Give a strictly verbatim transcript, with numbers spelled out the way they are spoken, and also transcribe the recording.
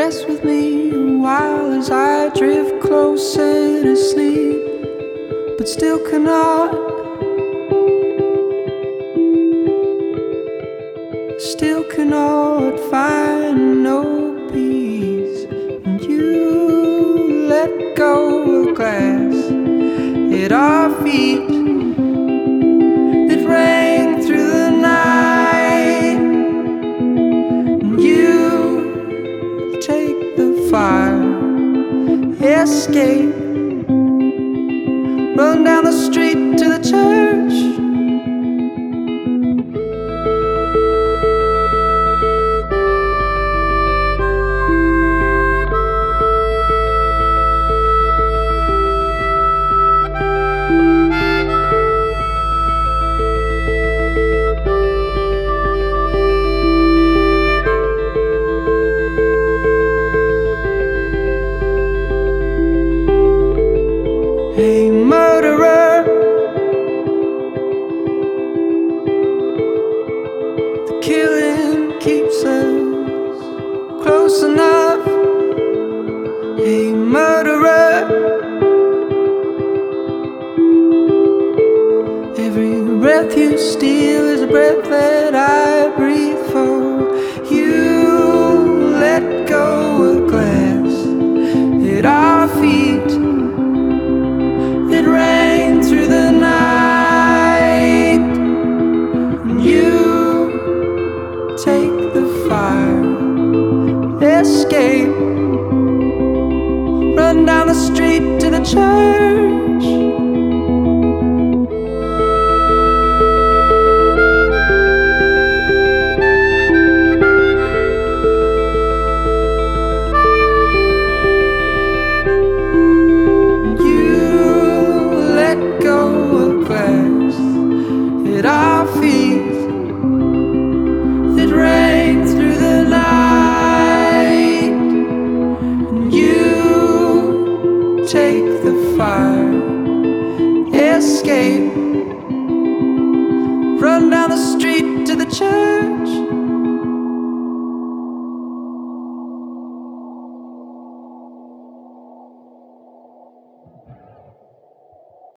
rest with me a while as I drift closer to sleep, but still cannot, still cannot find no peace. And you let go of glass at our feet that rang through the night. And you take the fire, escape, run down the street to the church. Hey, murderer, the killing keeps us close enough. Hey, murderer, every breath you steal is a breath that I breathe for. You let go of glass at our feet that rang through the night. And you take the fire, escape, run down the street to the church. At our feet that rang through the night. And you take the fire, escape, run down the street to the church.